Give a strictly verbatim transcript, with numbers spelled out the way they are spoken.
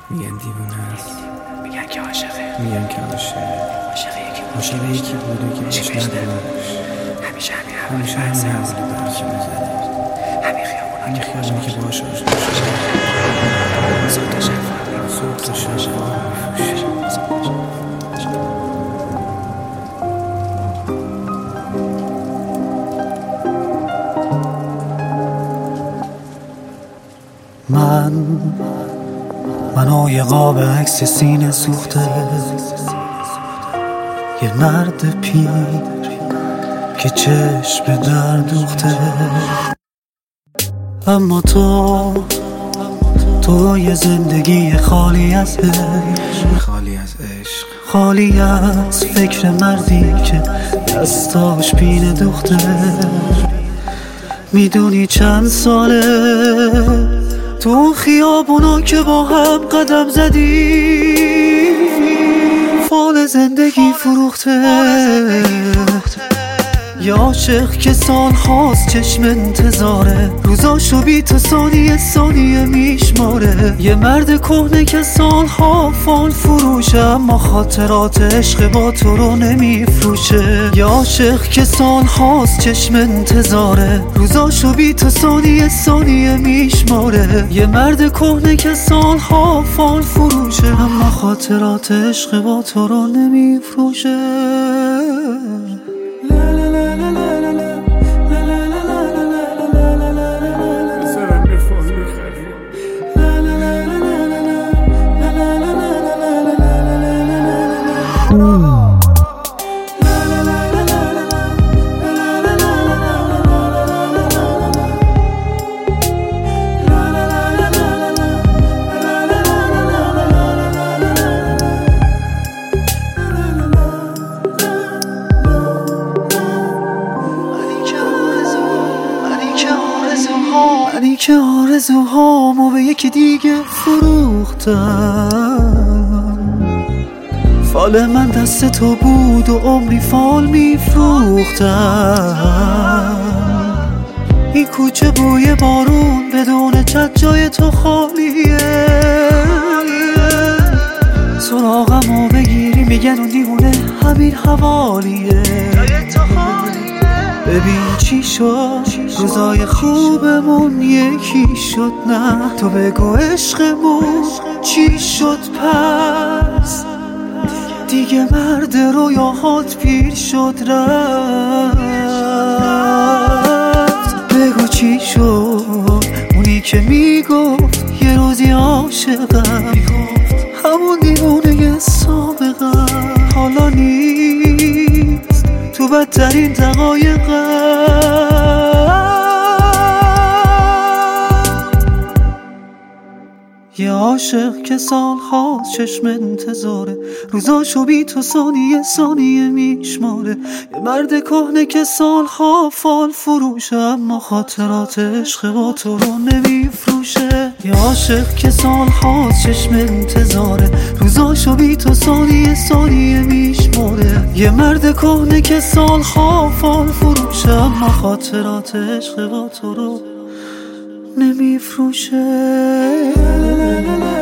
میگن دیوونه است، میگن که عاشقه، میگن که عاشقه، عاشق عاشق یکی بوده که عشق نداشت. همیشه همین همیشه حوالی همین برزد، حوالی برکی میزده، همین خیابونا که خیابونی که باش آشنا شده، صوت شفا صوت شفا میفروشه. من منو یه قاب عکس سینه سوخته، یه مرد پیر که چشم به در دوخته. اما تو تو یه زندگی خالی از عشق، خالی از عشق، خالی از فکر مردی که دستاش پینه دوخته. میدونی چند ساله تو خیابونا که با هم قدم زدی، فال زندگی فروخته. یه عاشق که سال هاست چشم انتظاره، روزاشو بی تو ثانیه ثانیه میشماره. یه مرد کهنه که سال ها فال فروشه، اما خاطرات عشق با تو رو نمیفروشه. یه عاشق که سال هاست چشم انتظاره، روزاشو بی تو ثانیه ثانیه میشماره. یه مرد کهنه که سال ها فال فروشه، اما خاطرات عشق با تو رو نمیفروشه. منی که آرزوهامو به یکی دیگه فروختم. فال من دست تو بود و عمری فال میفروختم. این کوچه بوی بارون بدون چت جای تو خالیه. سراغمو بگیری میگن اون دیوونه همین حوالیه. ببین چی شد، روزای خوبمون یکی شد. نه تو بگو عشقمون چی شد پس؟ دیگه مرد رویاهات پیر شد رفت. بگو چی شد، اونی که میگفت یه روزی عاشقم، همون دیوونه سابقم حالا نیست تو بدترین دقایقم. یه عاشق که سال هاست چشم انتظاره، روزاشو بی تو ثانیه ثانیه میشماره. یه مرد کهنه که سال ها فال فروشه، اما خاطرات عشق با تو رو نمیفروشه. یه عاشق که سال هاست چشم انتظاره، روزاشو بی تو ثانیه ثانیه میشماره. یه مرد کهنه که سال ها فال فروشه، اما خاطرات عشق با تو رو نمیفروشه.